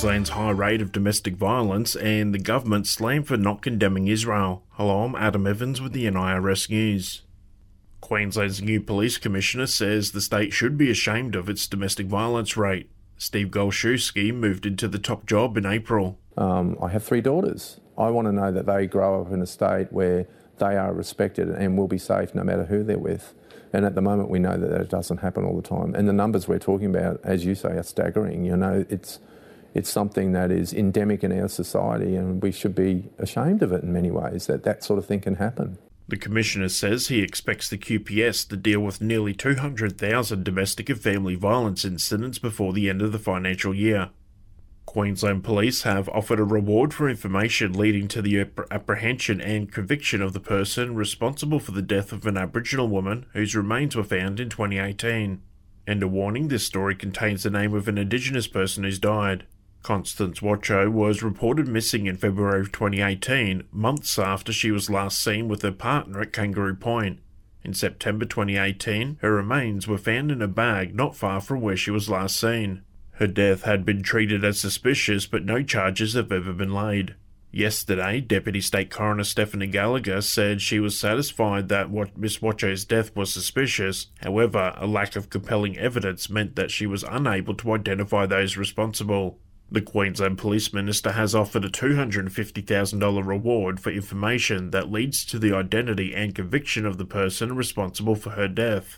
Queensland's high rate of domestic violence and the government slammed for not condemning Israel. Hello, I'm Adam Evans with the NIRS News. Queensland's new police commissioner says the state should be ashamed of its domestic violence rate. Steve Golszewski moved into the top job in April. I have 3 daughters. I want to know that they grow up in a state where they are respected and will be safe no matter who they're with. And at the moment we know that doesn't happen all the time. And the numbers we're talking about, as you say, are staggering. You know, it's something that is endemic in our society and we should be ashamed of it in many ways, that sort of thing can happen. The Commissioner says he expects the QPS to deal with nearly 200,000 domestic and family violence incidents before the end of the financial year. Queensland Police have offered a reward for information leading to the apprehension and conviction of the person responsible for the death of an Aboriginal woman whose remains were found in 2018. And a warning, this story contains the name of an Indigenous person who's died. Constance Wacho was reported missing in February of 2018, months after she was last seen with her partner at Kangaroo Point. In September 2018, her remains were found in a bag not far from where she was last seen. Her death had been treated as suspicious, but no charges have ever been laid. Yesterday, Deputy State Coroner Stephanie Gallagher said she was satisfied that Miss Wacho's death was suspicious. However, a lack of compelling evidence meant that she was unable to identify those responsible. The Queensland Police Minister has offered a $250,000 reward for information that leads to the identity and conviction of the person responsible for her death.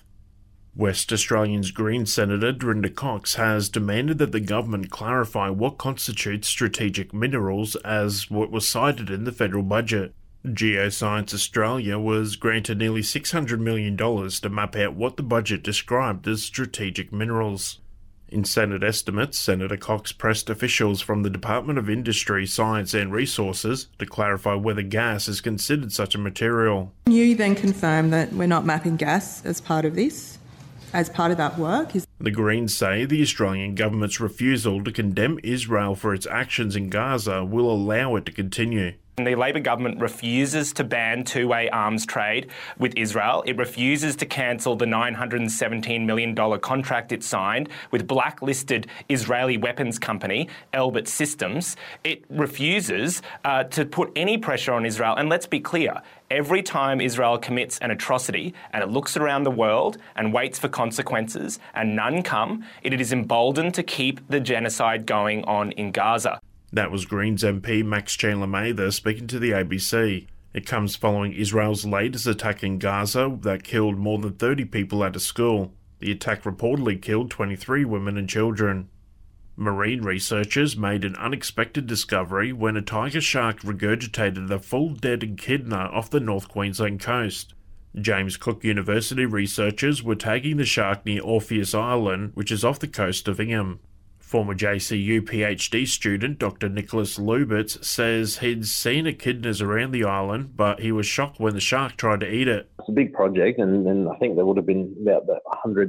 West Australians Greens Senator Dorinda Cox has demanded that the government clarify what constitutes strategic minerals as what was cited in the federal budget. Geoscience Australia was granted nearly $600 million to map out what the budget described as strategic minerals. In Senate estimates, Senator Cox pressed officials from the Department of Industry, Science and Resources to clarify whether gas is considered such a material. Can you then confirm that we're not mapping gas as part of this? As part of that work? The Greens say the Australian government's refusal to condemn Israel for its actions in Gaza will allow it to continue. The Labor government refuses to ban two-way arms trade with Israel. It refuses to cancel the $917 million contract it signed with blacklisted Israeli weapons company, Elbit Systems. It refuses to put any pressure on Israel. And let's be clear, every time Israel commits an atrocity and it looks around the world and waits for consequences and none come, it is emboldened to keep the genocide going on in Gaza. That was Greens MP Max Chandler-Mather speaking to the ABC. It comes following Israel's latest attack in Gaza that killed more than 30 people at a school. The attack reportedly killed 23 women and children. Marine researchers made an unexpected discovery when a tiger shark regurgitated a full dead echidna off the North Queensland coast. James Cook University researchers were tagging the shark near Orpheus Island, which is off the coast of Ingham. Former JCU PhD student Dr. Nicholas Lubitz says he'd seen echidnas around the island, but he was shocked when the shark tried to eat it. It's a big project, and I think there would have been about the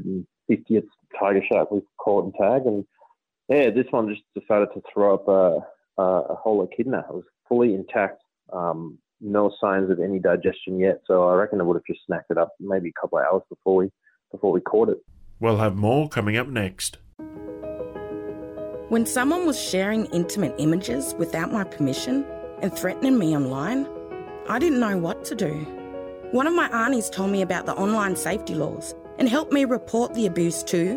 150th tiger shark we've caught and tagged. And yeah, this one just decided to throw up a whole echidna. It was fully intact, no signs of any digestion yet. So I reckon it would have just snacked it up maybe a couple of hours before we caught it. We'll have more coming up next. When someone was sharing intimate images without my permission and threatening me online, I didn't know what to do. One of my aunties told me about the online safety laws and helped me report the abuse to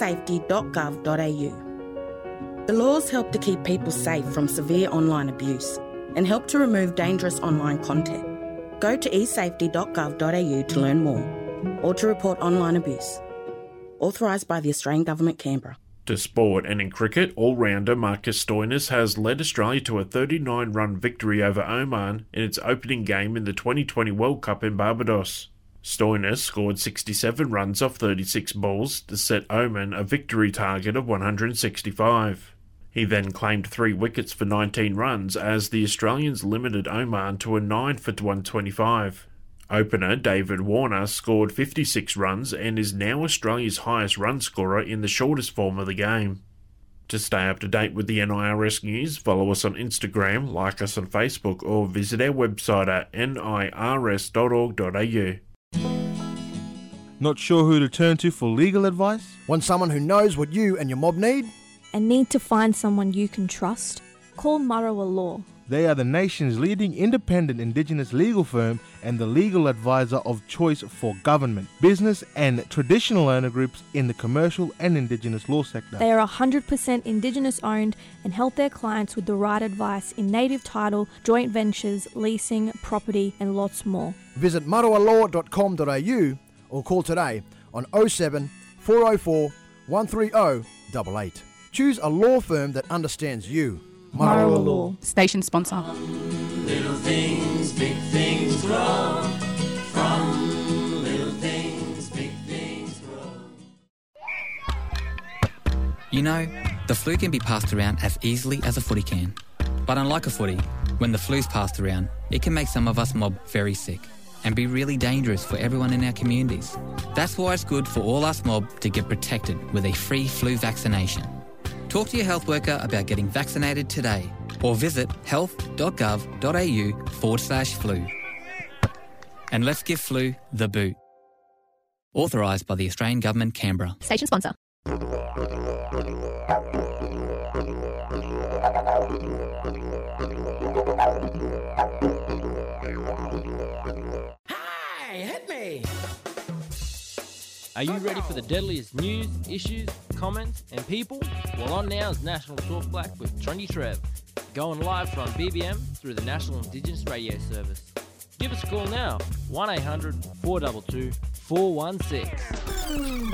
esafety.gov.au. The laws help to keep people safe from severe online abuse and help to remove dangerous online content. Go to esafety.gov.au to learn more or to report online abuse. Authorised by the Australian Government, Canberra. To sport, and in cricket, all-rounder Marcus Stoinis has led Australia to a 39-run victory over Oman in its opening game in the 2020 World Cup in Barbados. Stoinis scored 67 runs off 36 balls to set Oman a victory target of 165. He then claimed 3 wickets for 19 runs as the Australians limited Oman to a 9 for 125. Opener David Warner scored 56 runs and is now Australia's highest run scorer in the shortest form of the game. To stay up to date with the NIRS news, follow us on Instagram, like us on Facebook, or visit our website at nirs.org.au. Not sure who to turn to for legal advice? Want someone who knows what you and your mob need? and need to find someone you can trust? Call Murrowa Law. They are the nation's leading independent Indigenous legal firm and the legal advisor of choice for government, business and traditional owner groups in the commercial and Indigenous law sector. They are 100% Indigenous owned and help their clients with the right advice in native title, joint ventures, leasing, property and lots more. Visit murrowalaw.com.au or call today on 07 404 130 88. Choose a law firm that understands you. Murrowa Law. Station sponsor. Little things, big things grow. From little things, big things grow. You know, the flu can be passed around as easily as a footy can. But unlike a footy, when the flu's passed around, it can make some of us mob very sick and be really dangerous for everyone in our communities. That's why it's good for all us mob to get protected with a free flu vaccination. Talk to your health worker about getting vaccinated today or visit health.gov.au/flu. And let's give flu the boot. Authorised by the Australian Government, Canberra. Station sponsor. Hey, hit me! Are you ready for the deadliest news, issues, comments and people? Well, on now is National Talk Black with Trendy Trev, going live from BBM through the National Indigenous Radio Service. Give us a call now, 1800 422 416.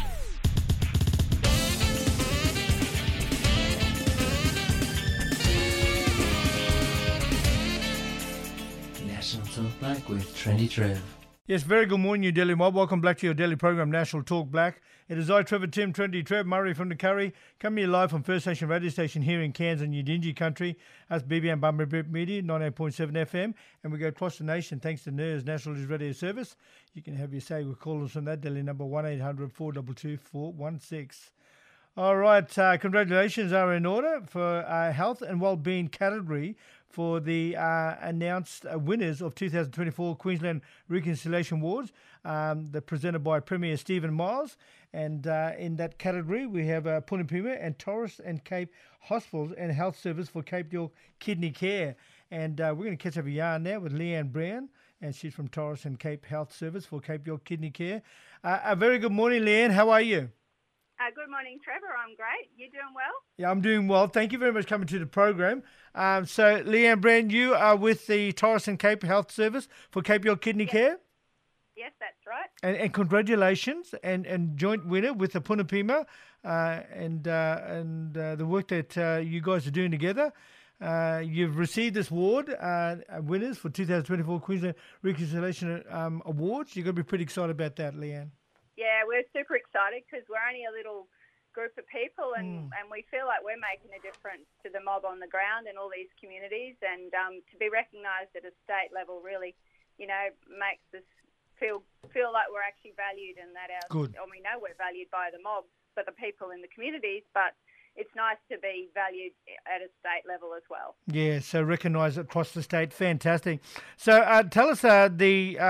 National Talk Black with Trendy Trev. Yes, very good morning, you Daily Mob. Welcome back to your daily program, National Talk Black. It is I, Trevor Tim, Trendy Trev, Murray from the Curry, coming here live from First Nation Radio Station here in Cairns and Yidinji country. That's BBM Bunbury Media, 98.7 FM, and we go across the nation thanks to NERS, National News Radio Service. You can have your say with callers from that daily number 1800 422 416. All right, congratulations are in order for health and wellbeing category for the announced winners of 2024 Queensland Reconciliation Awards. They're presented by Premier Stephen Miles. And in that category, we have Punipima and Torres and Cape Hospitals and Health Service for Cape York Kidney Care. And we're going to catch up a yarn now with Leanne Brown, and she's from Torres and Cape Health Service for Cape York Kidney Care. A very good morning, Leanne. How are you? Good morning, Trevor. I'm great. You doing well? Yeah, I'm doing well. Thank you very much for coming to the program. So, Leanne Brand, you are with the Torres and Cape Health Service for Cape York Kidney Care? Yes, that's right. And congratulations, and joint winner with the Punipima and the work that you guys are doing together. You've received this award, winners for 2024 Queensland Reconciliation Awards. You're going to be pretty excited about that, Leanne. Yeah, we're super excited because we're only a little group of people and we feel like we're making a difference to the mob on the ground in all these communities, and to be recognised at a state level really, makes us feel like we're actually valued, and that we know we're valued by the mob, but the people in the communities, but it's nice to be valued at a state level as well. Yeah, so recognised across the state. Fantastic. So tell us the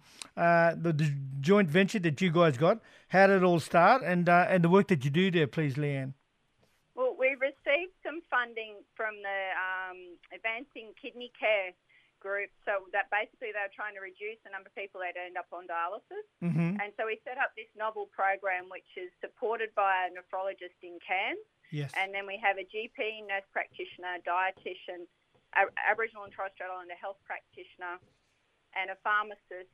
joint venture that you guys got. How did it all start, and the work that you do there, please, Leanne? Well, we received some funding from the Advancing Kidney Care group, so that basically they were trying to reduce the number of people that end up on dialysis. Mm-hmm. And so we set up this novel program which is supported by a nephrologist in Cairns. Yes. And then we have a GP, nurse practitioner, dietitian, Aboriginal and Torres Strait Islander health practitioner, and a pharmacist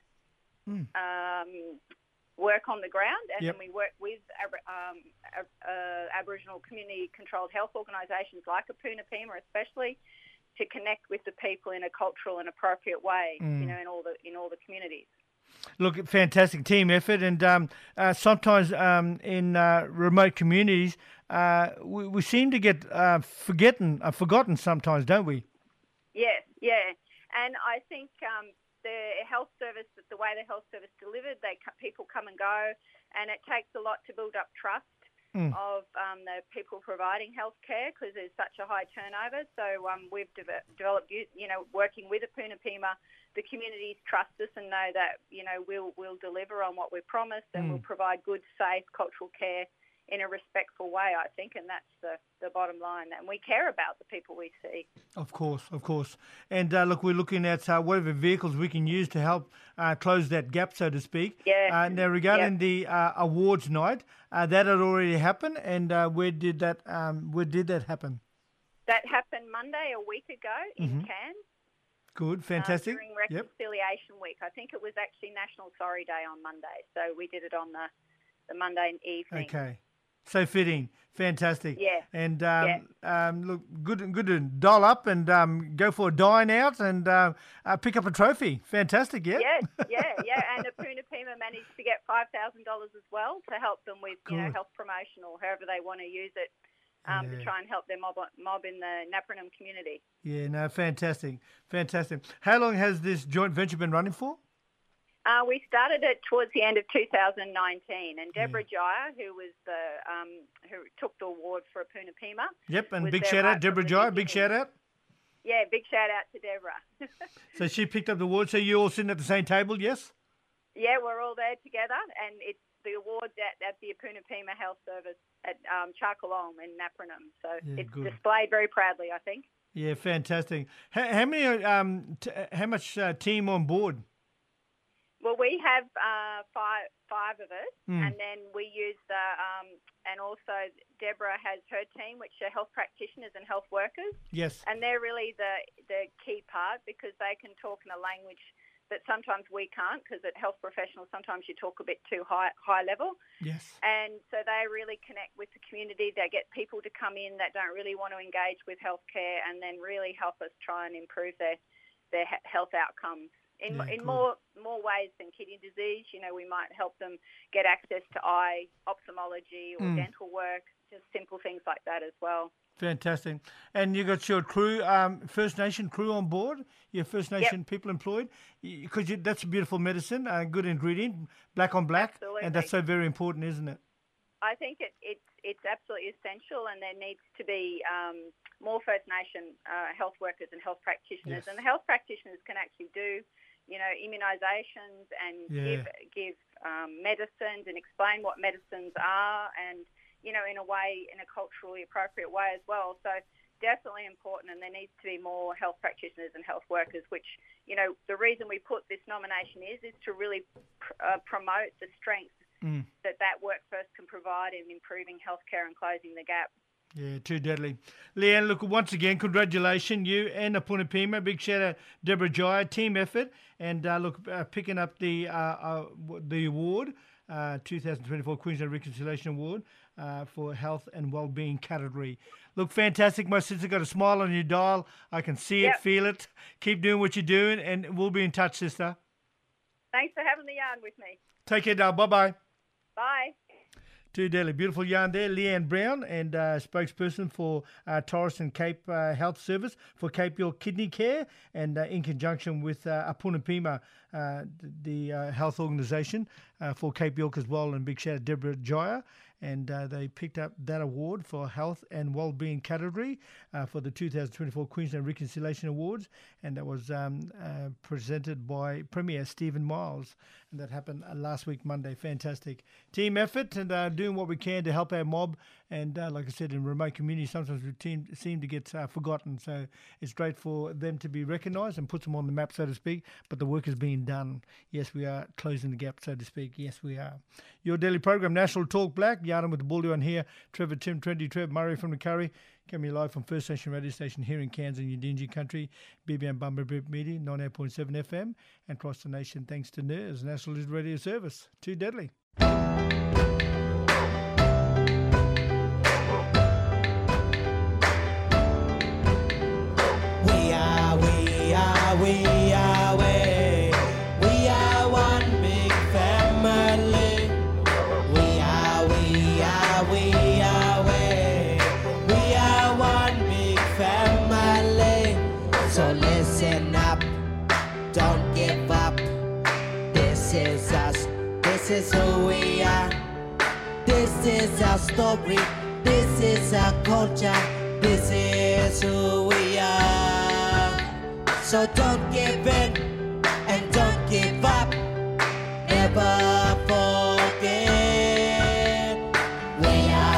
work on the ground. And then we work with Aboriginal community-controlled health organisations like a Punipima especially, to connect with the people in a cultural and appropriate way, in all the communities. Look, fantastic team effort, and sometimes in remote communities, we seem to get forgotten sometimes, don't we? Yes, yeah, and I think the health service, the way the health service delivered, people come and go, and it takes a lot to build up trust of the people providing healthcare because there's such a high turnover. So we've developed, working with a Punipima, the communities trust us and know that, we'll deliver on what we promised and we'll provide good, safe cultural care in a respectful way, I think, and that's the bottom line. And we care about the people we see. Of course. And look, we're looking at whatever vehicles we can use to help close that gap, so to speak. Yeah. Now, regarding the awards night, that had already happened, and where did that happen? That happened Monday a week ago in Cairns. Good, fantastic. During Reconciliation Week. I think it was actually National Sorry Day on Monday, so we did it on the Monday evening. Okay. So fitting, fantastic. Yeah. And look, good to doll up and go for a dine out and pick up a trophy. Fantastic, yeah. Yeah. And the Puna Pima managed to get $5,000 as well to help them with health promotion or however they want to use it to try and help their mob in the Napranum community. Yeah, no, fantastic. How long has this joint venture been running for? We started it towards the end of 2019, and Deborah Jaya, who was who took the award for a Puna Pima. Yep, and big shout out, Deborah Jaya, big shout out. Yeah, big shout out to Deborah. So she picked up the award. So you're all sitting at the same table, yes? Yeah, we're all there together, and it's the awards at the Puna Pima Health Service at Charkalong in Napranum. So it's displayed very proudly, I think. Yeah, fantastic. How many? How much team on board? Well, we have five of us, and then we use and also Deborah has her team, which are health practitioners and health workers. Yes. And they're really the key part because they can talk in a language that sometimes we can't, because at health professionals sometimes you talk a bit too high level. Yes. And so they really connect with the community. They get people to come in that don't really want to engage with healthcare, and then really help us try and improve their health outcomes. In more ways than kidney disease, we might help them get access to eye, ophthalmology or dental work, just simple things like that as well. Fantastic. And you got your crew, First Nation crew on board, your First Nation people employed, because that's a beautiful medicine, good ingredient, black on black, Absolutely. And that's so very important, isn't it? I think it's absolutely essential, and there needs to be more First Nation health workers and health practitioners. Yes. And the health practitioners can actually do immunisations and give medicines and explain what medicines are, and in a culturally appropriate way as well. So definitely important, and there needs to be more health practitioners and health workers, which the reason we put this nomination is to really promote the strength that workforce can provide in improving healthcare and closing the gap. Yeah, too deadly. Leanne, look, once again, congratulations, you and the Puna Pima. Big shout out, Deborah Jaya, team effort, and picking up the award, 2024 Queensland Reconciliation Award for Health and Wellbeing category. Look, fantastic. My sister got a smile on your dial. I can see it, feel it. Keep doing what you're doing, and we'll be in touch, sister. Thanks for having the yarn with me. Take care now. Bye-bye. Bye. Too deadly. Beautiful yarn there. Leanne Brown, and spokesperson for Torres and Cape Health Service for Cape York Kidney Care, and in conjunction with Puna Pima, the health organisation for Cape York as well. And big shout out to Deborah Jaya. And they picked up that award for Health and Wellbeing category for the 2024 Queensland Reconciliation Awards, and that was presented by Premier Stephen Miles, and that happened last week, Monday. Fantastic team effort, and doing what we can to help our mob. And like I said, in remote communities, sometimes we seem to get forgotten. So it's great for them to be recognised and puts them on the map, so to speak. But the work is being done. Yes, we are closing the gap, so to speak. Yes, we are. Your daily program, National Talk Black. Yarn with the Bully on here. Trevor, Tim, Trendy, Trev, Murray from the Curry. Coming live from First Nation radio station here in Cairns and Yidinji country. BBM Bumblebee Media, 98.7 FM. And across the nation, thanks to NERS, National Radio Service. Too deadly. We are one big family. We are one big family. So listen up, don't give up. This is us, this is who we are. This is our story, this is our culture. This is who we are. So don't give in and don't give up. Never forget. We are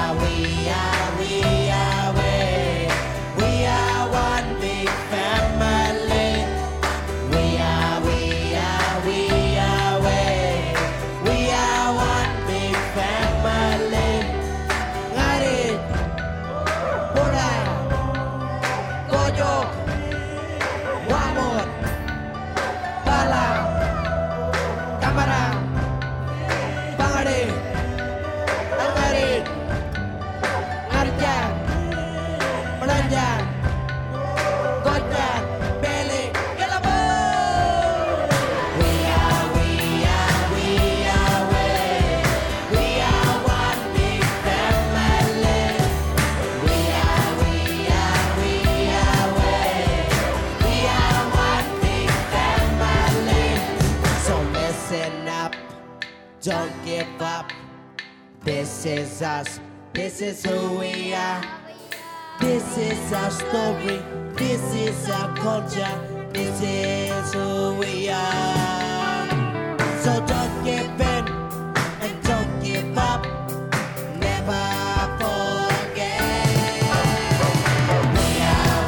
don't give up. This is us, this is who we are. This is our story, this is our culture, this is who we are. So don't give in and don't give up. Never forget. We are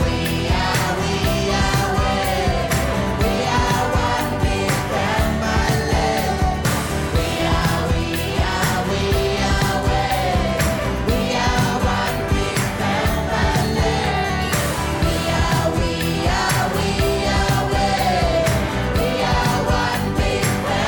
one big family. We are one big family. We are one big family. We are one big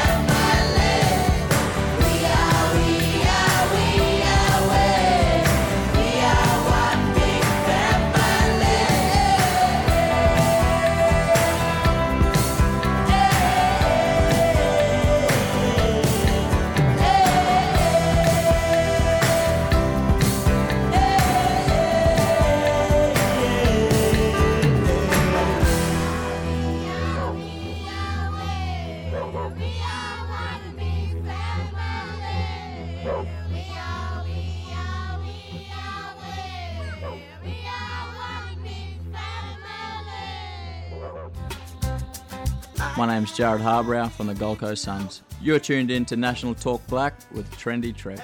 My name's Jared Harbrow from the Gold Coast Suns. You're tuned in to National Talk Black with Trendy Trev.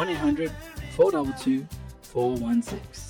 1-800-422-416.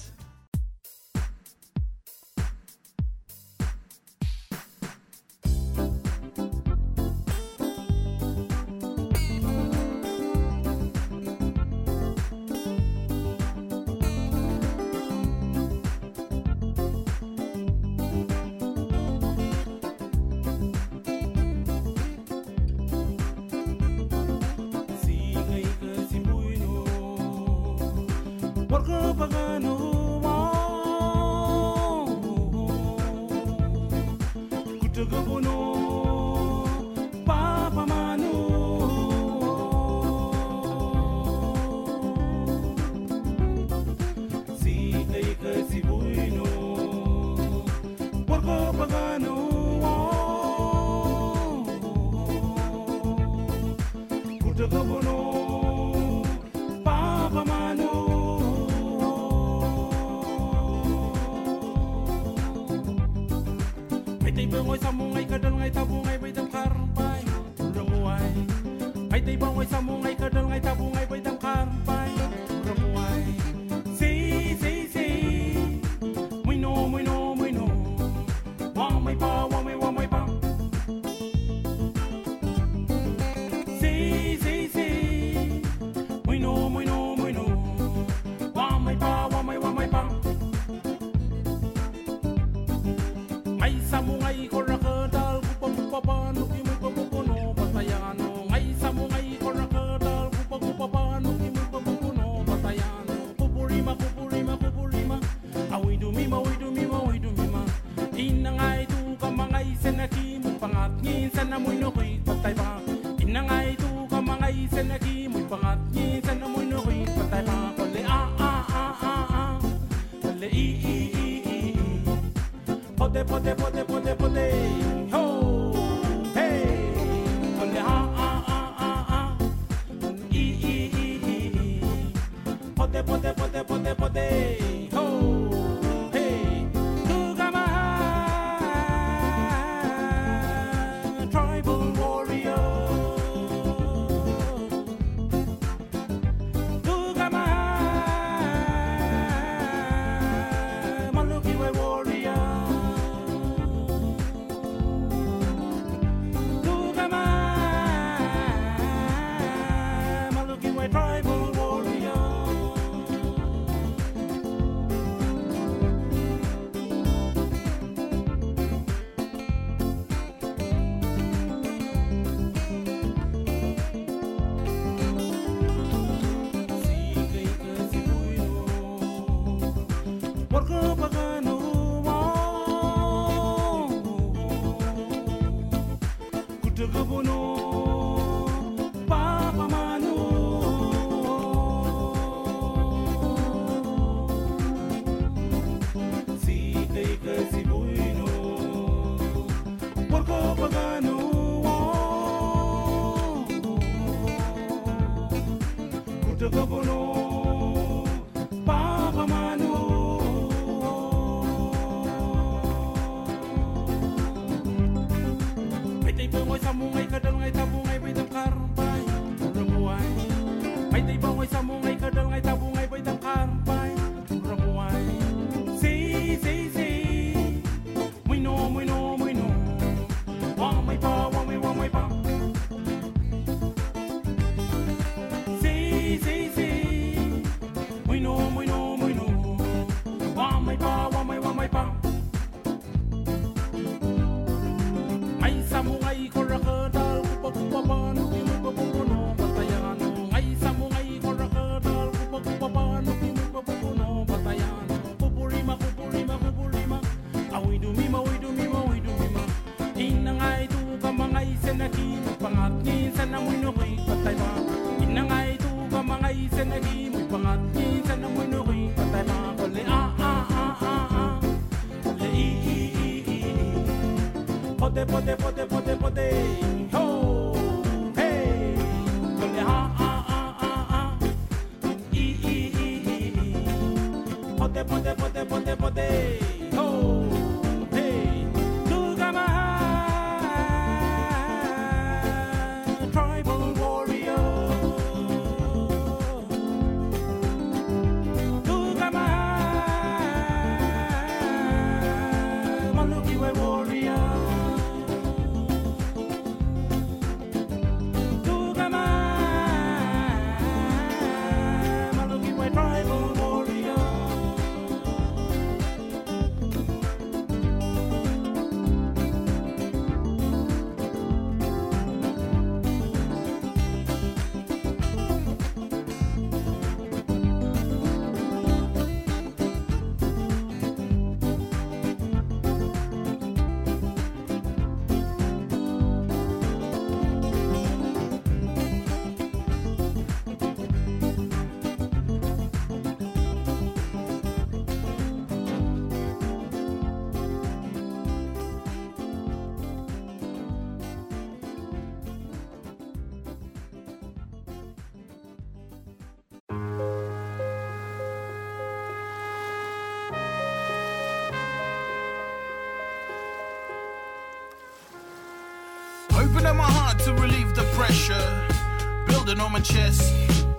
Open up my heart to relieve the pressure, building on my chest.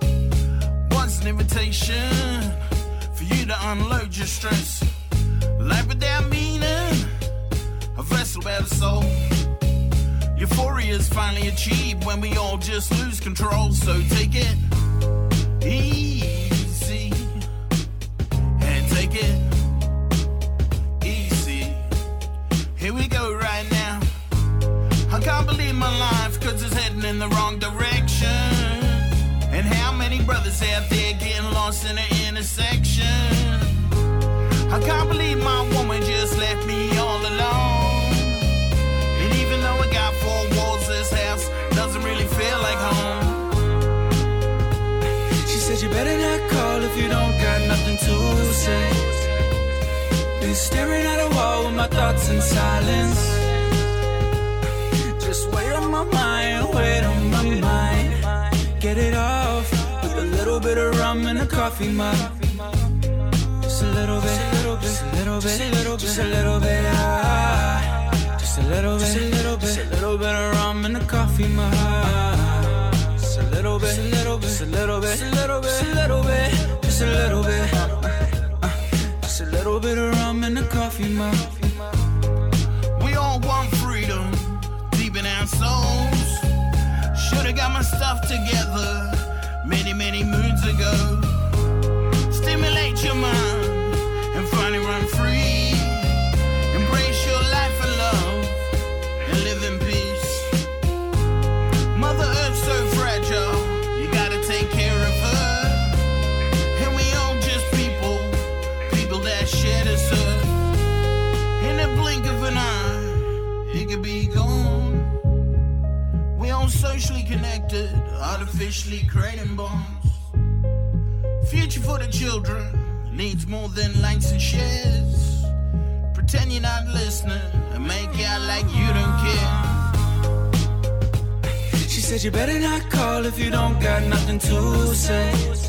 Once an invitation for you to unload your stress. Life without meaning, a vessel without a soul. Euphoria's finally achieved when we all just lose control. So take it easy and take it easy. Here we go right now. I can't believe my life, cause it's heading in the wrong direction. And how many brothers out there getting lost in an intersection? I can't believe my woman just left me all alone. And even though I got four walls, this house doesn't really feel like home. She said you better not call if you don't got nothing to say. Been staring at a wall with my thoughts in silence. Just wait on my mind, wait on my mind. Get it off with a little bit of rum and a coffee mug. Just a little bit, just a little bit, just a little bit, just a little bit, just a little bit, just a little bit of rum and a coffee mug. Just a little bit, just a little bit, just a little bit, just a little bit, just a little bit, just a little bit, just a little bit of rum and a coffee mug. We all want freedom in our souls. Should've got my stuff together many, many moons ago. Stimulate your mind and finally run free. Embrace your life of love and live in peace. Mother Earth's so fragile, you gotta take care of her. And we all just people, people that share this earth. In the blink of an eye, it could be gone. We all socially connected, artificially creating bonds. Future for the children needs more than likes and shares. Pretend you're not listening and make out like you don't care. She said you better not call if you don't got nothing to say.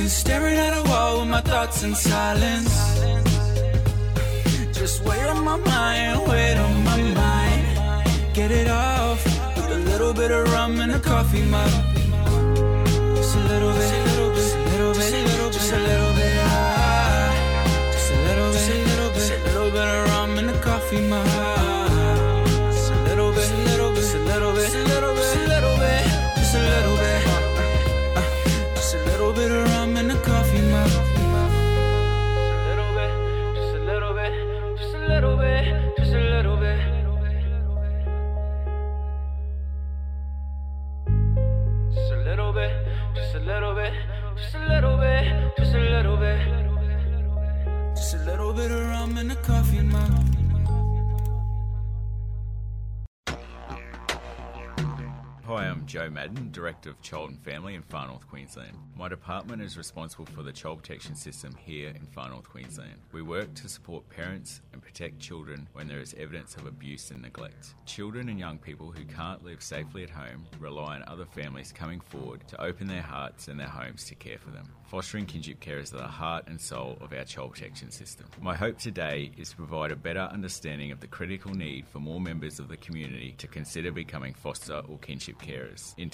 staring at a wall with my thoughts in silence. Just weight on my mind, weight on my mind. Get it off with a little bit of rum and a coffee mug. Just a little bit, just a little bit, just a little bit, just a little bit, just a little bit, just a little bit of rum and a coffee mug. Just a little bit, just a little bit, just a little bit, just a little bit, just a little bit, just a little bit, just a little bit of rum and a coffee mug. Just a little bit, just a little bit, just a little bit. Just a little bit, just a little bit, just a little bit, just a little bit. Just a little bit of rum in a coffee mug. Hi, I'm Joe Madden, Director of Child and Family in Far North Queensland. My department is responsible for the child protection system here in Far North Queensland. We work to support parents and protect children when there is evidence of abuse and neglect. Children and young people who can't live safely at home rely on other families coming forward to open their hearts and their homes to care for them. Fostering kinship care is the heart and soul of our child protection system. My hope today is to provide a better understanding of the critical need for more members of the community to consider becoming foster or kinship carers. In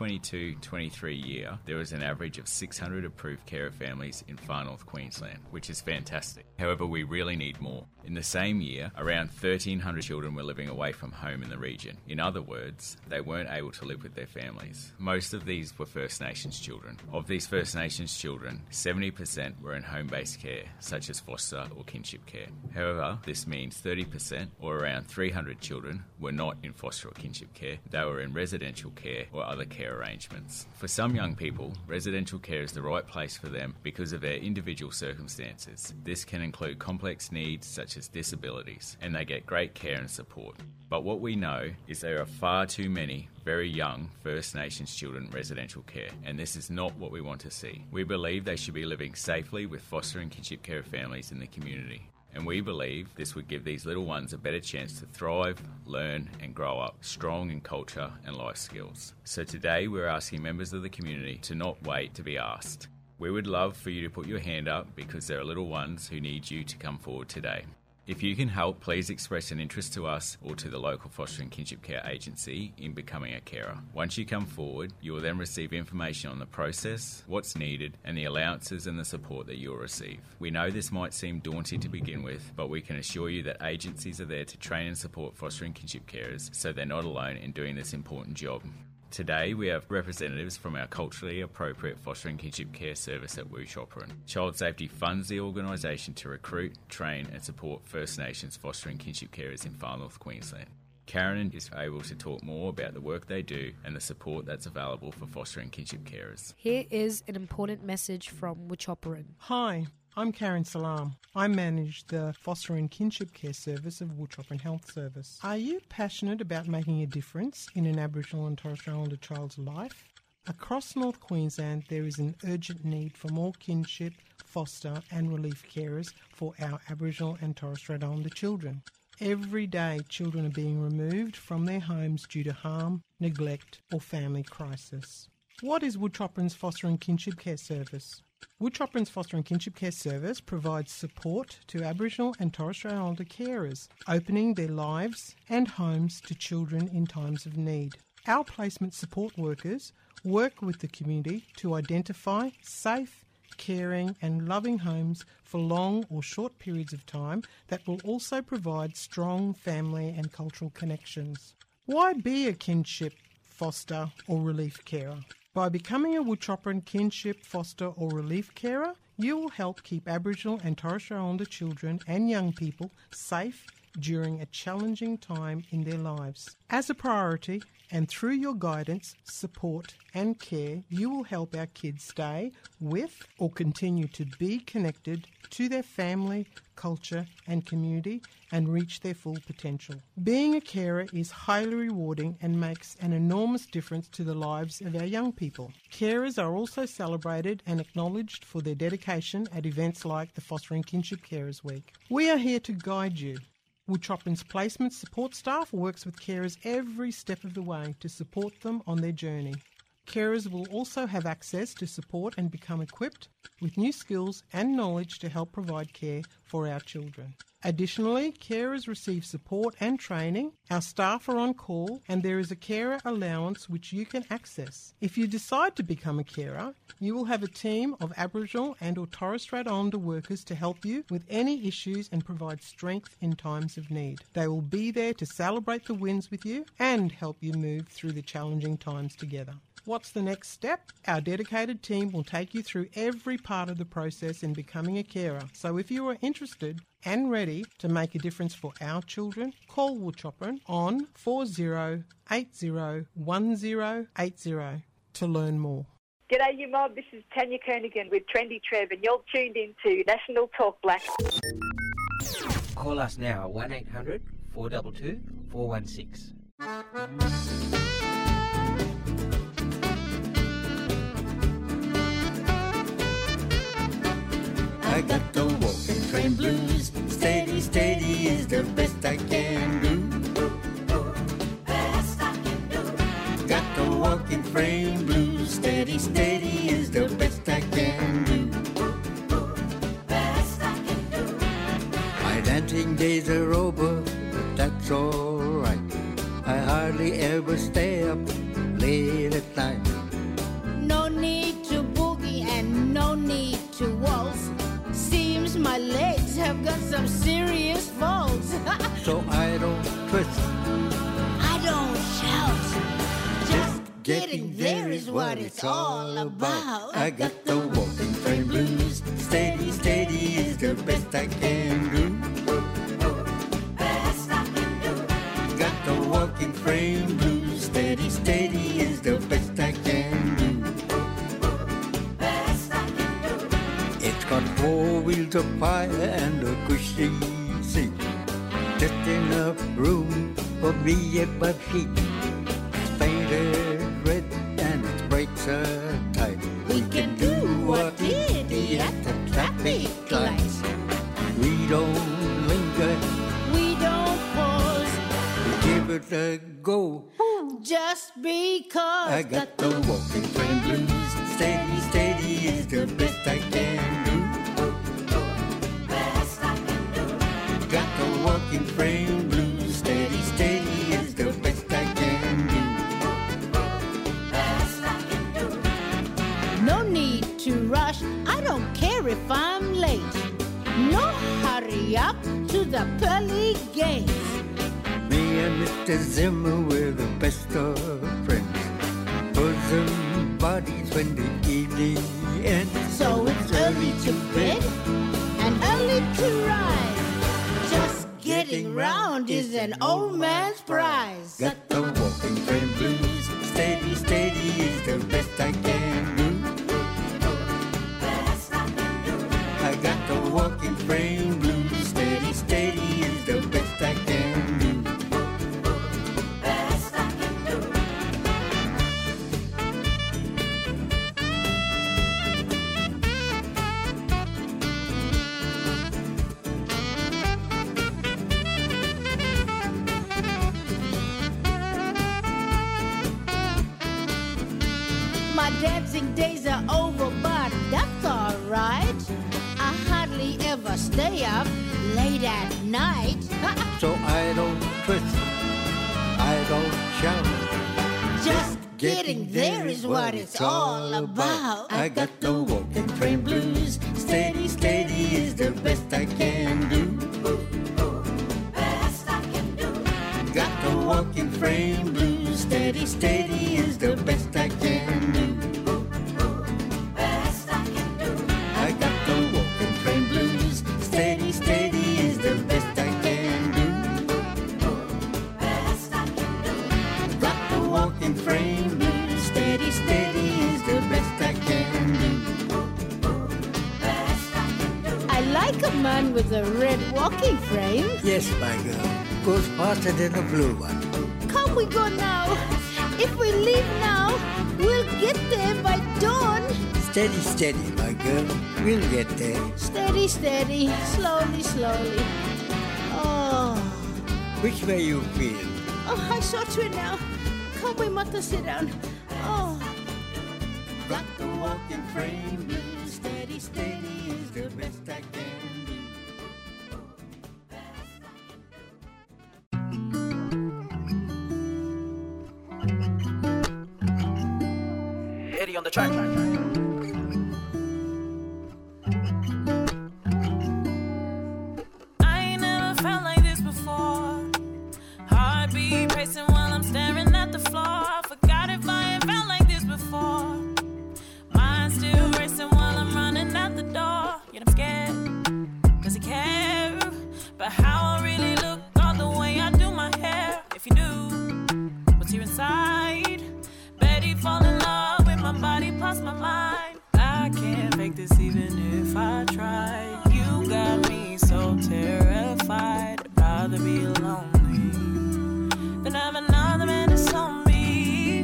2022-23 year, there was an average of 600 approved carer families in Far North Queensland, which is fantastic. However, we really need more. In the same year, around 1,300 children were living away from home in the region. In other words, they weren't able to live with their families. Most of these were First Nations children. Of these First Nations children, 70% were in home-based care, such as foster or kinship care. However, this means 30%, or around 300 children, were not in foster or kinship care. They were in residential care or other care arrangements. For some young people, residential care is the right place for them because of their individual circumstances. This can include complex needs such as disabilities, and they get great care and support. But what we know is there are far too many very young First Nations children in residential care, and this is not what we want to see. We believe they should be living safely with foster and kinship care families in the community. And we believe this would give these little ones a better chance to thrive, learn and grow up strong in culture and life skills. So today we're asking members of the community to not wait to be asked. We would love for you to put your hand up because there are little ones who need you to come forward today. If you can help, please express an interest to us or to the local foster and kinship care agency in becoming a carer. Once you come forward, you will then receive information on the process, what's needed, and the allowances and the support that you'll receive. We know this might seem daunting to begin with, but we can assure you that agencies are there to train and support foster and kinship carers so they're not alone in doing this important job. Today, we have representatives from our culturally appropriate foster and kinship care service at Wuchopperen. Child Safety funds the organisation to recruit, train and support First Nations foster and kinship carers in Far North Queensland. Karen is able to talk more about the work they do and the support that's available for foster and kinship carers. Here is an important message from Wuchopperen. Hi, I'm Karen Salam. I manage the Foster and Kinship Care Service of Wuchopperen Health Service. Are you passionate about making a difference in an Aboriginal and Torres Strait Islander child's life? Across North Queensland, there is an urgent need for more kinship, foster and relief carers for our Aboriginal and Torres Strait Islander children. Every day, children are being removed from their homes due to harm, neglect or family crisis. What is Wuchopperen's Foster and Kinship Care Service? Wuchopperen's Foster and Kinship Care Service provides support to Aboriginal and Torres Strait Islander carers, opening their lives and homes to children in times of need. Our placement support workers work with the community to identify safe, caring and loving homes for long or short periods of time that will also provide strong family and cultural connections. Why be a kinship, foster or relief carer? By becoming a Wuchopperen kinship, foster or relief carer, you will help keep Aboriginal and Torres Strait Islander children and young people safe during a challenging time in their lives. As a priority, and through your guidance, support and care, you will help our kids stay with or continue to be connected to their family, culture and community and reach their full potential. Being a carer is highly rewarding and makes an enormous difference to the lives of our young people. Carers are also celebrated and acknowledged for their dedication at events like the Foster and Kinship Carers Week. We are here to guide you. Wuchopperen's placement support staff works with carers every step of the way to support them on their journey. carers will also have access to support and become equipped with new skills and knowledge to help provide care for our children. Additionally, carers receive support and training, our staff are on call, and there is a carer allowance which you can access. If you decide to become a carer, you will have a team of Aboriginal and or Torres Strait Islander workers to help you with any issues and provide strength in times of need. They will be there to celebrate the wins with you and help you move through the challenging times together. What's the next step? Our dedicated team will take you through every part of the process in becoming a carer. So if you are interested and ready to make a difference for our children, call Wuchopperen on 40801080 to learn more. G'day, you mob. This is Tanya Kernigan with Trendy Trev, and you're tuned in to National Talk Black. Call us now, 1800 422 416. I got the walking frame blues. Steady, steady is the best I can do. Best I can do. Got the walking frame blues. Steady, steady is the best I can do. Best I can do. My dancing days are over, but that's alright. I hardly ever stay up late at night. No need to boogie and no need to waltz. Seems my legs have got some serious faults. So I don't twist, I don't shout. Just getting there is what it's all about. I got the walking frame blues. Steady, steady is the best I can do. Best I can do. Got the walking frame blues. Steady, steady is the best I can do. It's got 4 wheels of fire and a cushy seat. Just enough room for me and my feet. It's painted red and its brakes are tight. We can do what idiot at the traffic lights. We don't linger, We don't pause we give it a go. just because. I got the walking frame blues. Steady, steady is the best I can do. Best I can do. Got the walking frame blues. Steady, steady is the best I can do. Best I can do. No need to rush, I don't care if I'm late. No hurry up to the pearly gates. Me and Mr. Zimmer were the best of friends. Bosom buddies when the evening ends. So it's early to bed and early to rise. Just getting round is an old man's prize. Got the walking frame blues. Steady, steady is the best I can do. Best I can do. I got the walking frame blues. Steady, steady is the best I can do. Best I can do. My dancing days are over, but that's alright. I hardly ever stay up late at night. So I don't twist, I don't shout. Just getting there is what it's all about. I got the walking frame blues. Steady, steady is the best I can do. Best I can do. Got the walking frame blues. Steady, steady is the best I can do. Best I can do. I got the walking frame blues. Steady, steady is the best I can do. Best I can do. Got the walking frame blues. Steady, steady is the best I can do. Best I can do. I like a man with a red walking frame. Yes, my girl. Goes faster than a blue one. Come we go now. If we leave now, we'll get there by dawn. Steady, steady, my girl. We'll get there. Steady, steady, slowly, slowly. Oh, Which way you feel? I saw to it now. Come we must sit down. Oh, walking friendly. Steady, steady is the best I can do. Eddie on the track. I ain't never felt like this before. Heartbeat racing while I'm staring at the floor. I forgot if I ain't felt like this before. Mind still racing while I'm running out the door. Yet I'm scared. Does he care? But how I really look, all the way I do my hair. If you knew what's here inside, bet he'd fall in love with my body plus my mind. I can't fake this even if I try. You got me so terrified. I'd rather be lonely than have another man that's on me.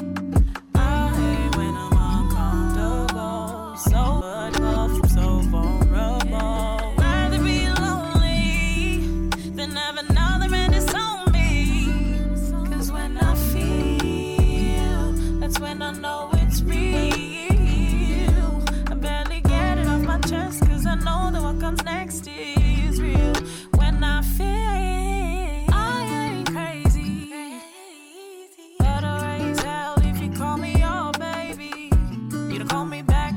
I hate when I'm uncomfortable, so much love, so vulnerable. Rather be lonely than have another man that's on me. Cause when I feel, that's when I know it's real. I barely get it off my chest, cause I know that what comes next is real. When I feel I ain't crazy, better raise hell if you call me your baby. You don't call me back,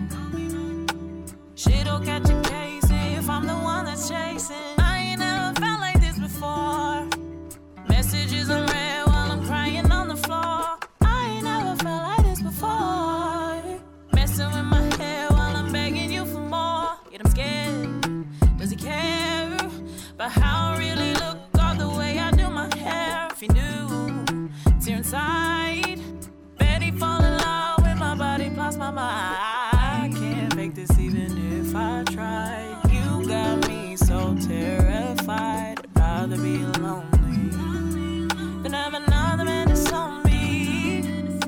shit'll catch a case if I'm the one that's chasing. I ain't never felt like this before. Messages unread while I'm crying on the floor. I ain't never felt like this before. Messing with my hair while I'm begging you for more. Yet I'm scared. Does he care? But how I really look, all the way I do my hair. If he knew, it's here inside. Bet he'd fall in love with my body plus my mind. I can't fake this even if I try. You got me so terrified. I'd rather be lonely than have another man that's on me.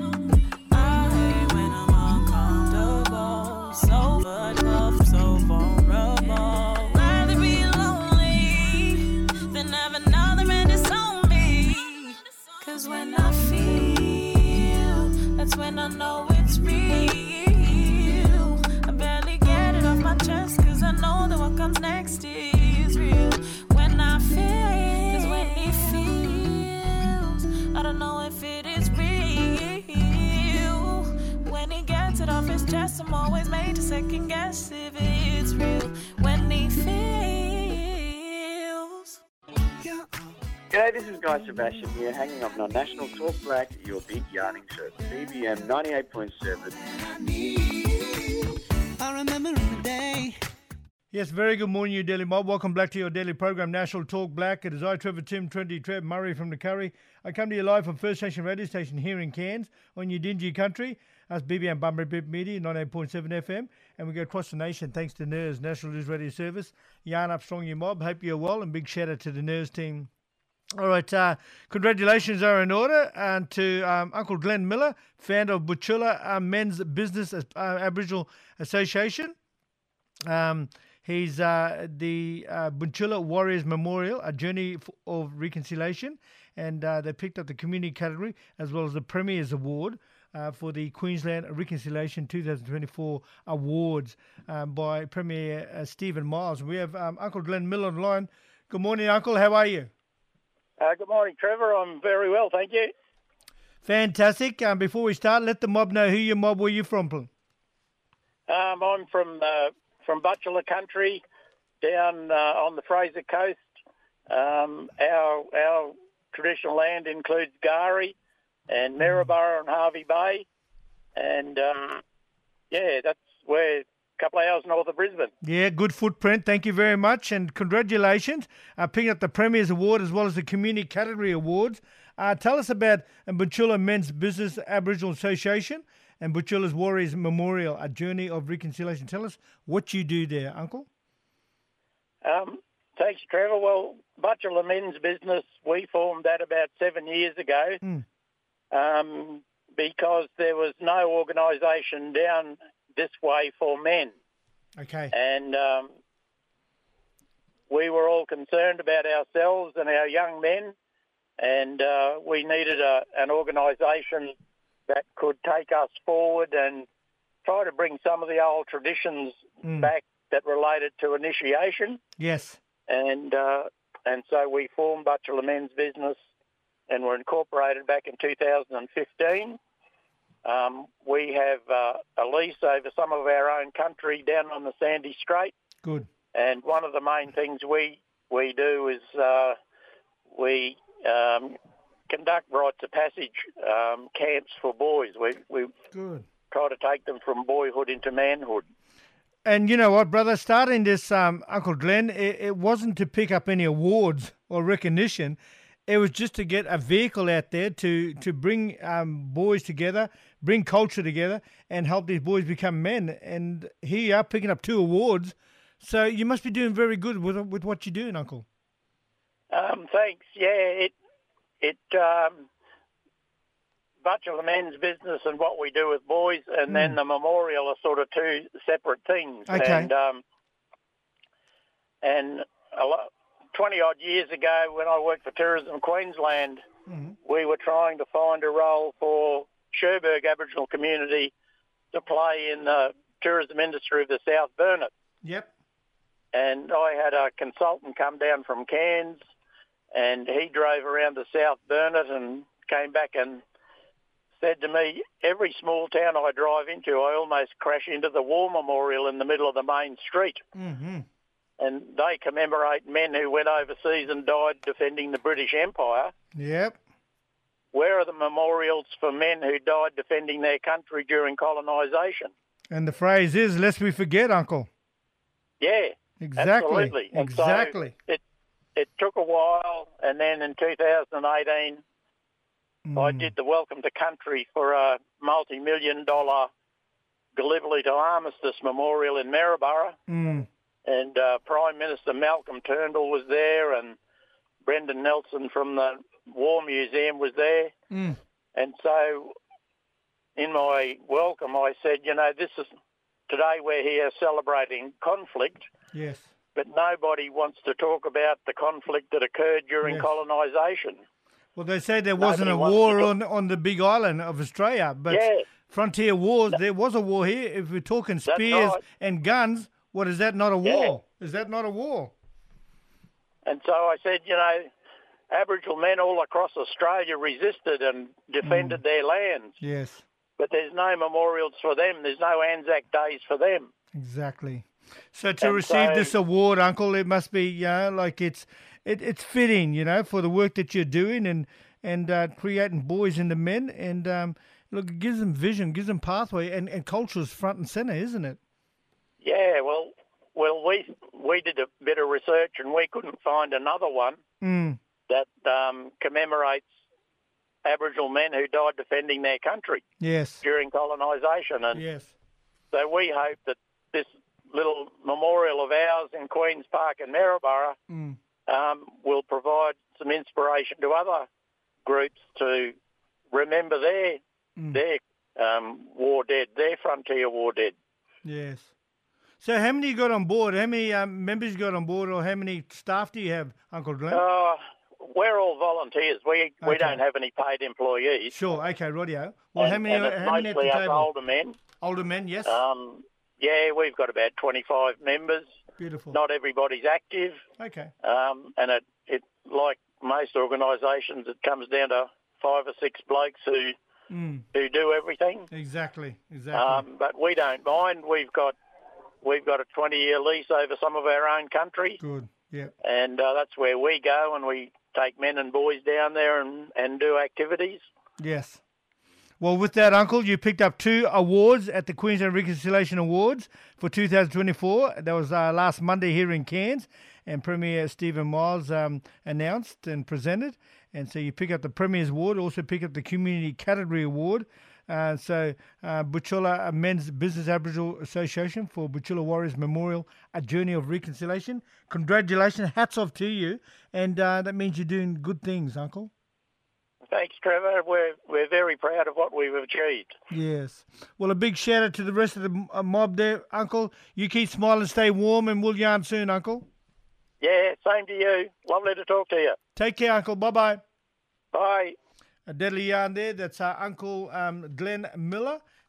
I hate when I'm uncomfortable, so much love, so vulnerable. Rather be lonely than have another man that's on me. Cause when I feel, that's when I know it's real. I barely get it off my chest, cause I know that what comes next is real. When I feel, cause when he feels, I don't know if it is real. When he gets it off his chest, I'm always made to second guess if it's real. When he feels. G'day, this is Guy Sebastian here, hanging up on National Talk Black, your big yarning show, BBM 98.7. I remember in the day. Yes, very good morning, you Daily Mob. Welcome back to your daily program, National Talk Black. It is I, Trevor Tim, 20 Trev, Murray from the Curry. I come to you live from First Nation Radio Station here in Cairns on your dingy country. That's BBM Bunbury Bip Media, 98.7 FM. And we go across the nation thanks to NERS, National News Radio Service. Yarn up strong, you mob. Hope you're well, and big shout out to the NERS team. All right, congratulations are in order and to Uncle Glenn Miller, founder of Butchulla Men's Business Aboriginal Association. He's the Butchulla Warriors Memorial, a journey of reconciliation, and they picked up the community category as well as the Premier's Award for the Queensland Reconciliation 2024 Awards by Premier Stephen Miles. We have Uncle Glenn Miller on the line. Good morning, Uncle. How are you? Good morning, Trevor. I'm very well, thank you. Fantastic. Before we start, let the mob know who your mob, where you from, please. I'm from Butchulla country, down on the Fraser Coast. Our traditional land includes Gari and Maryborough and Harvey Bay, and that's where. Couple of hours north of Brisbane. Yeah, good footprint. Thank you very much, and congratulations picking up the Premier's Award as well as the Community Category Awards. Tell us about Butchulla Men's Business Aboriginal Association and Butchulla's Warriors Memorial, a journey of reconciliation. Tell us what you do there, Uncle. Thanks, Trevor. Well, Butchulla Men's Business, we formed that about 7 years ago because there was no organisation down this way for men. Okay. And we were all concerned about ourselves and our young men, and we needed an organisation that could take us forward and try to bring some of the old traditions back that related to initiation. Yes. And so we formed Butchulla Men's Business and were incorporated back in 2015. We have a lease over some of our own country down on the Sandy Strait. Good. And one of the main things we do is we conduct rites of passage camps for boys. We Good. try to take them from boyhood into manhood. And you know what, brother? Starting this, Uncle Glenn, it wasn't to pick up any awards or recognition. It was just to get a vehicle out there to bring boys together, bring culture together, and help these boys become men. And here you are picking up 2 awards. So you must be doing very good with what you're doing, Uncle. Thanks. Yeah, it Butchulla Men's Business and what we do with boys, and then the memorial are sort of 2 separate things. Okay. And 20-odd years ago, when I worked for Tourism Queensland, we were trying to find a role for Cherbourg Aboriginal community to play in the tourism industry of the South Burnett. Yep. And I had a consultant come down from Cairns, and he drove around to South Burnett and came back and said to me, every small town I drive into, I almost crash into the War Memorial in the middle of the main street. Mm-hmm. And they commemorate men who went overseas and died defending the British Empire. Yep. Where are the memorials for men who died defending their country during colonisation? And the phrase is, lest we forget, Uncle. Yeah, Exactly. absolutely. And Exactly. so it took a while, and then in 2018, I did the Welcome to Country for a multi-million-dollar Gallipoli to Armistice Memorial in Maryborough. And Prime Minister Malcolm Turnbull was there, and Brendan Nelson from the War Museum was there. And so in my welcome, I said, you know, today we're here celebrating conflict. Yes. But nobody wants to talk about the conflict that occurred during colonisation. Well, they say there wasn't a war on the big island of Australia, but frontier wars, there was a war here. If we're talking spears and guns, what is that not a war? Is that not a war? And so I said, you know, Aboriginal men all across Australia resisted and defended their lands. Yes. But there's no memorials for them. There's no Anzac Days for them. Exactly. So to receive this award, Uncle, it must be, you know, like it's fitting, you know, for the work that you're doing and creating boys into men. And look, it gives them vision, gives them pathway, and culture is front and centre, isn't it? Yeah, well, we did a bit of research and we couldn't find another one that commemorates Aboriginal men who died defending their country during colonisation. And so we hope that this little memorial of ours in Queen's Park in Maryborough will provide some inspiration to other groups to remember their war dead, their frontier war dead. Yes. So how many you got on board? How many members you got on board, or how many staff do you have, Uncle Glenn? We're all volunteers. We don't have any paid employees. Sure. Okay, radio. Well, how many at the mostly us table? older men. Older men, yes. Yeah, we've got about 25 members. Beautiful. Not everybody's active. Okay. And it like most organisations, it comes down to 5 or 6 blokes who do everything. Exactly. But we don't mind. We've got a 20-year lease over some of our own country. Good. Yeah. And that's where we go, and we take men and boys down there and do activities. Yes. Well, with that, Uncle, you picked up 2 awards at the Queensland Reconciliation Awards for 2024. That was last Monday here in Cairns, and Premier Stephen Miles announced and presented. And so you pick up the Premier's Award, also pick up the Community Category Award. So Butchulla Men's Business Aboriginal Association for Butchulla Warriors Memorial, A Journey of Reconciliation. Congratulations, hats off to you. And that means you're doing good things, Uncle. Thanks, Trevor. We're very proud of what we've achieved. Yes. Well, a big shout out to the rest of the mob there, Uncle. You keep smiling, stay warm, and we'll yarn soon, Uncle. Yeah, same to you. Lovely to talk to you. Take care, Uncle. Bye-bye. Bye. A deadly yarn there. That's Uncle Glenn Miller.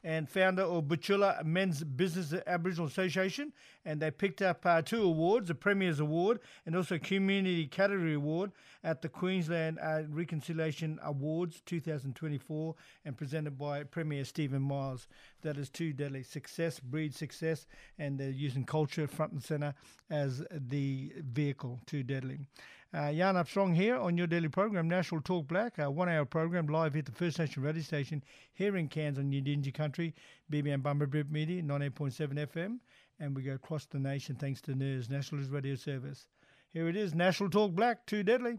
and founder of Butchulla Men's Business Aboriginal Association, and they picked up 2 awards, the Premier's Award and also Community Category Award at the Queensland Reconciliation Awards 2024 and presented by Premier Stephen Miles. That is to Delhi. Success breeds success, and they're using culture front and centre as the vehicle to Delhi. Yarn Up Strong here on your daily program, National Talk Black, a 1 hour program live at the First Nation radio station here in Cairns on Yidinji country, BBM Bumberbip Media, 98.7 FM, and we go across the nation thanks to NERS, National Radio Service. Here it is, National Talk Black, too deadly.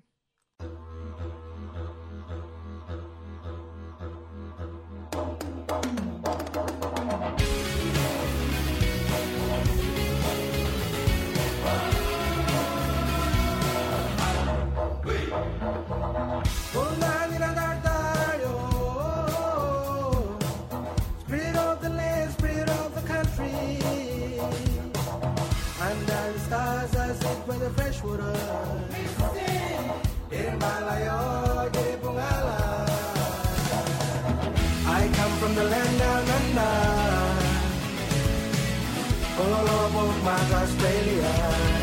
Spirit of the land, spirit of the country, under the stars I sit by the fresh water. I come from the land down under, all over my Australia.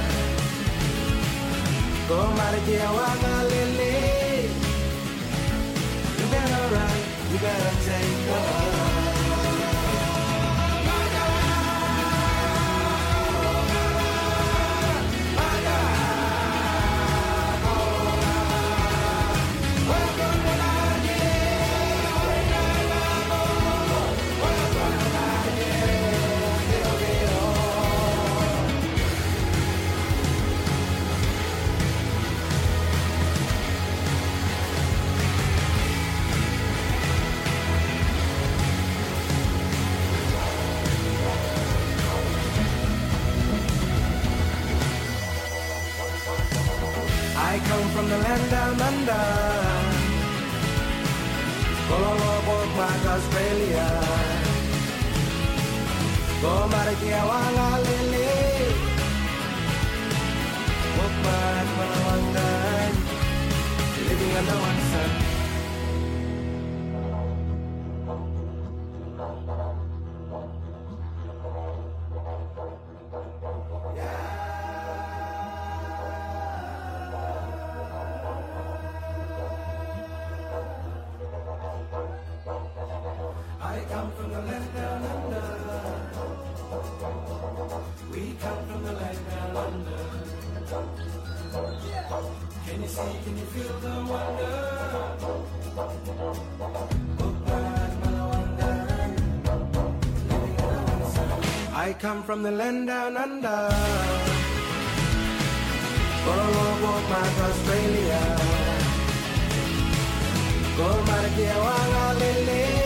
Go Maragia Wanga Lily. You better run, you better take cover. I come from the land down under, all over my Australia. Go Maragia Wanga Lily, walk my Malawanga, living under one sun. I come from the land down under. We come from the land down under. Can you see, can you feel the wonder? I come from the land down under. All over my Australia. Go Maragia Wanga Lily.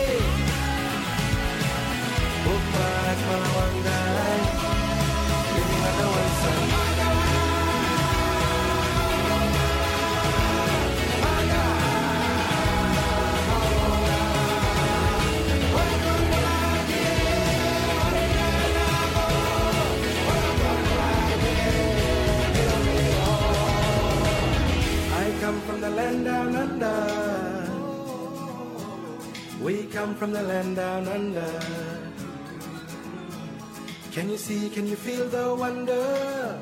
Bukas Malawangan, living under one sun. I come from the land down under. We come from the land down under. Can you see, can you feel the wonder?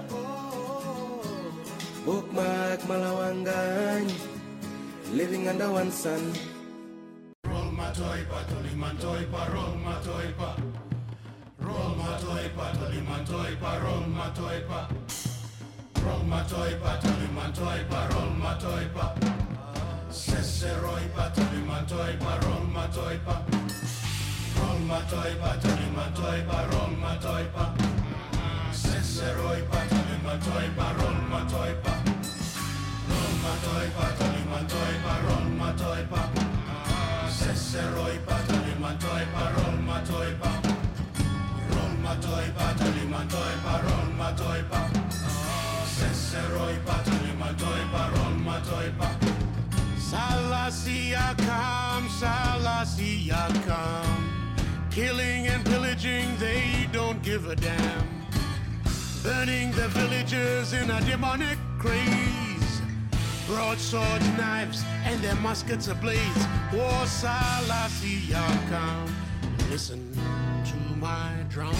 Bookmark Malawangan, living under one sun. Roll my toipa, toli man toipa, roll my toipa. Roll my toipa, toli man toipa, roll my toipa. Roll my toipa, toli man toipa, roll my toipa. Seseroipa, toli man toipa, roll my toipa. Roll my toipa, toli man toipa, roll my toipa. Seseroipa, toli man toipa, roll my toipa. Roll my toipa, toli man toipa, roll my toipa. Seseroipa, toli man toipa, roll my toipa. Roll my toipa, toli man toipa, roll my toipa. Seseroipa, toli man toipa, roll my toipa. Salasia come, Salasia come. Killing and pillaging, they don't give a damn. Burning the villages in a demonic craze. Broadswords, knives, and their muskets ablaze. War Salasia come. Listen to my drum.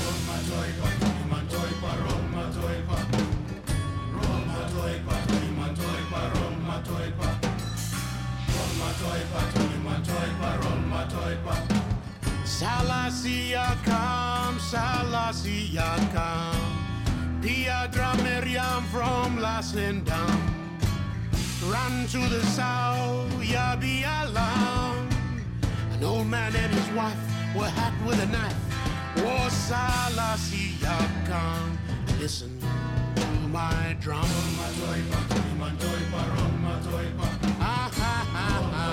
Salasiakam, Salasiakam, Piadra Miriam from Lasendam. Run to the south, Yabi Alam. An old man and his wife were hacked with a knife. Oh, Salasiakam, listen to my drum. Ah, ha, ha, ha.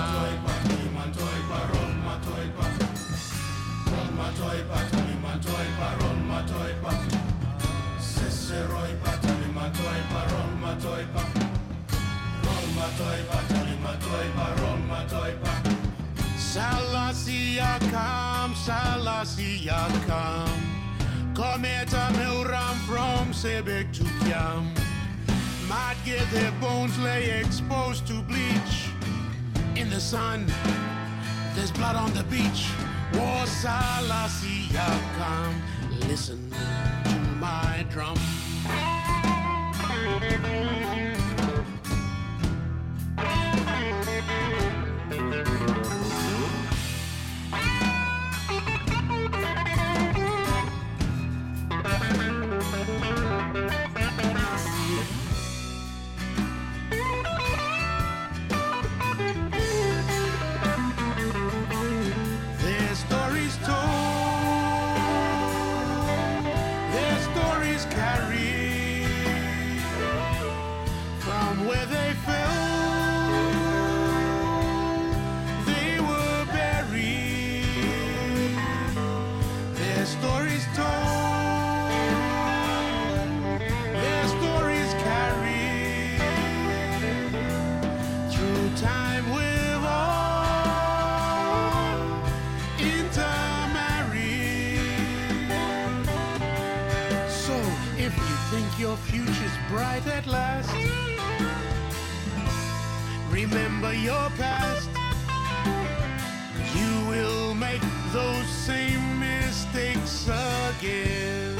Salasiakam, Salasiakam, Kometa Milram from Sebek to Kiam. Might get their bones lay exposed to bleach. In the sun, there's blood on the beach. Oh, Salasiakam, listen to my drum. Their stories told, their stories carried from where they fell, they were buried. Their stories told, their stories carried through time with all intermarried. So if you think your future's bright at last, remember your past. You will make those same mistakes again.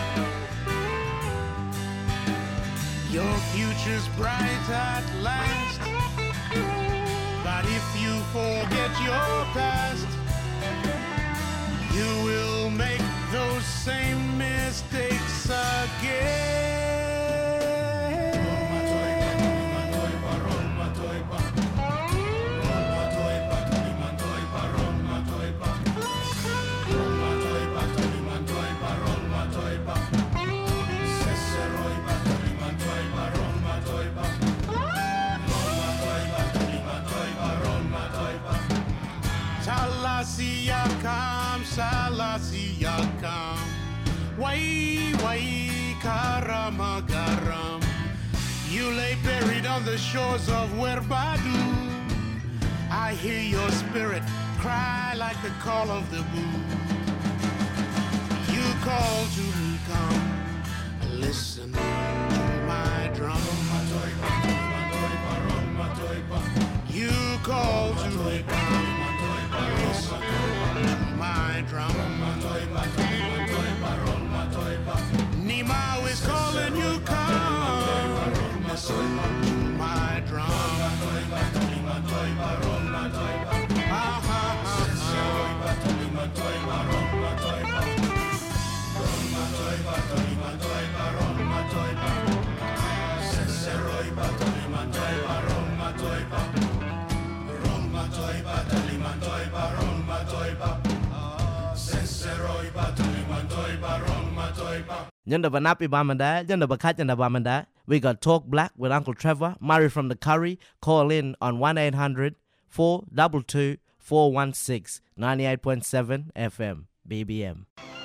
Your future's bright at last, but if you forget your past, you will make those same mistakes again. Salasiakam, Salasiakam, Wai Karamagaram. You lay buried on the shores of Werbadu. I hear your spirit cry like the call of the boo. You call to come, listen to my drum. You call to come, listen to my drum. Nima is calling you, come, listen to my drum. Ah, ha, ha, Janda Banapi Bamanda, Janda Bakat Janda Bamanda. We got Talk Black with Uncle Trevor, Murray from the Curry. Call in on 1-800-422-416, 98.7 FM, BBM.